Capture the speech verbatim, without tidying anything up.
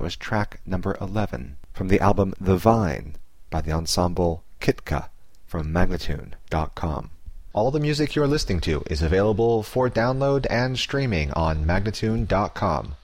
was track number eleven from the album The Vine by the ensemble Kitka from Magnatune dot com. All the music you're listening to is available for download and streaming on Magnatune dot com.